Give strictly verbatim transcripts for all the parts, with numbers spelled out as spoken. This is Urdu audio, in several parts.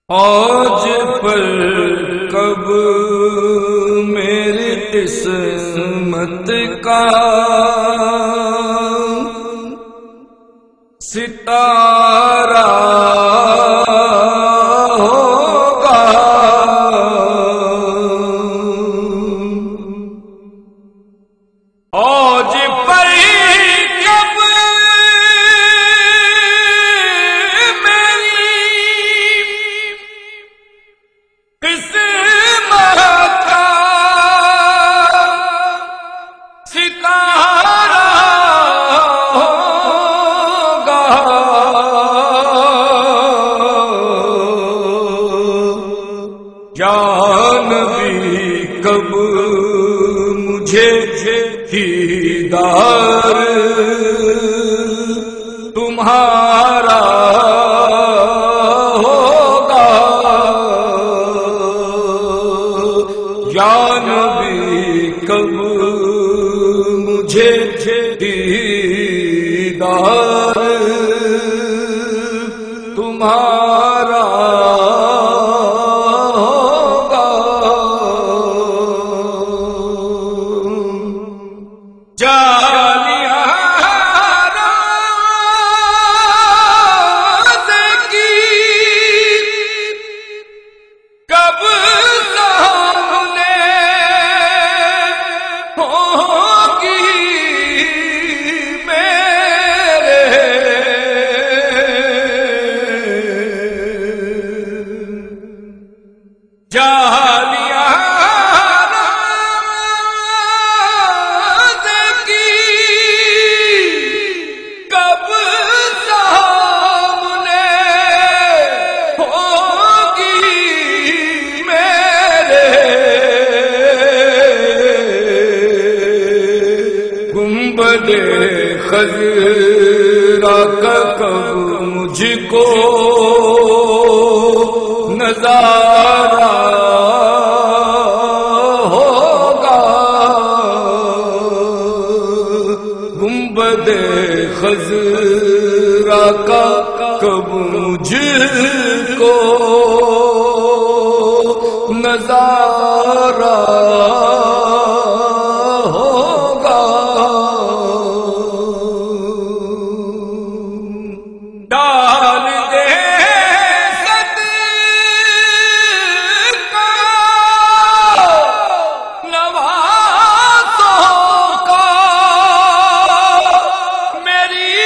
آج پر کب میری قسمت کا ستارہ ہوگا، آج پر کب میری قسمت کا ستارہ ہوگا، جان بھی کب مجھے دیدار تمہارا ہوگا، جان بھی کب مجھے دیدار تمہارا ہوگا، جالیاں راز کی کب سامنے ہوگی میرے، جالیاں راز کی کب سامنے ہوگی میرے، گنبد خضرا کا کب مجھ کو نظارہ ہوگا، گنبد خضرا کا کب مجھ کو نظارہ ہوگا، ڈال دے صدقہ نوازوں کا میری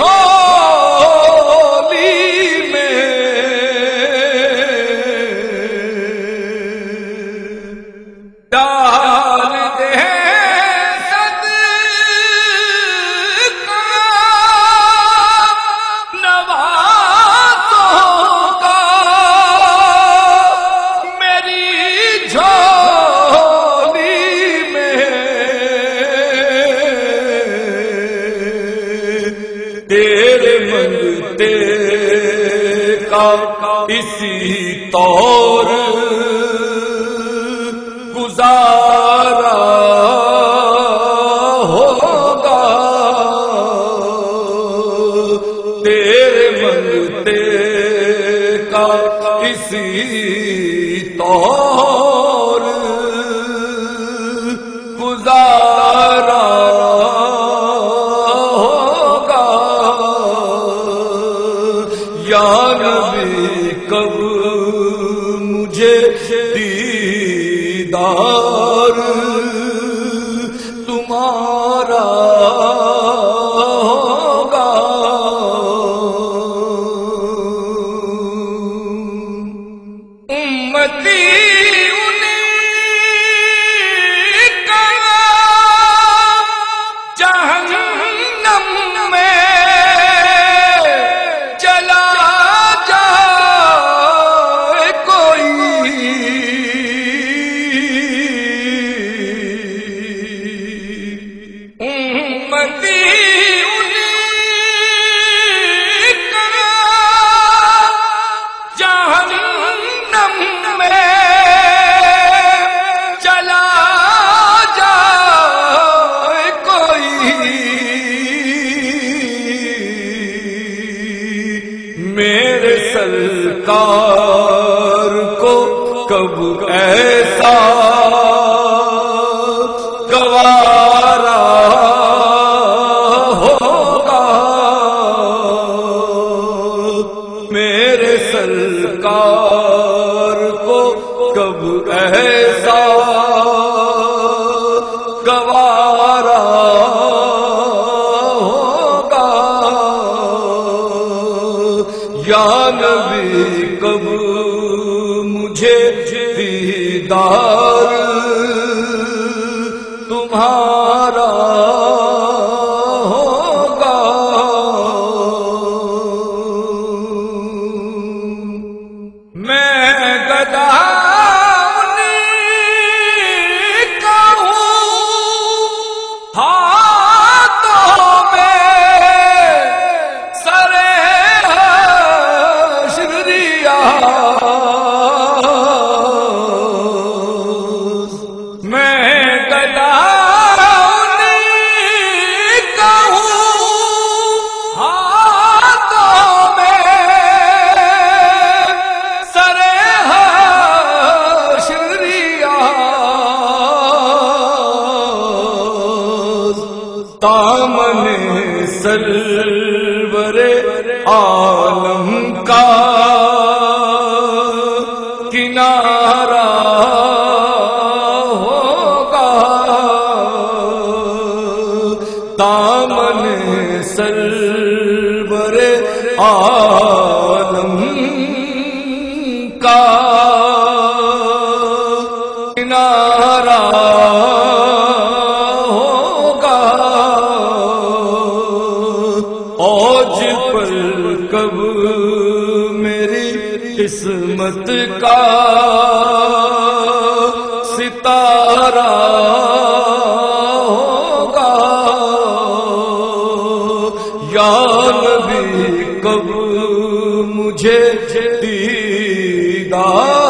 جھولی میں، ڈال دے صدقہ نوازوں کا میری جھولی میں، تیرے منگتے کا اسی طور گزارا ہوگا، تیرے منگتے کا اسی طور گزارا ہوگا، یا نبی کب مجھے دیدار تمہارا ہوگا، امتی انہیں کا جہنم میں چلا جائے کوئی، امتی انہیں کا جہنم میں کب ایسا گوارا ہوگا میرے سرکار کو کب ایسا گوارا ہوگا یا نبی کب مجھے دیدار تمہارا ہوگا میں گدا دامن سرور عالم کا کنارہ ہوگا دامن سرور عالم کا کنارہ اوج پر کب میری قسمت کا ستارہ ہوگا یا نبی کب مجھے دیدار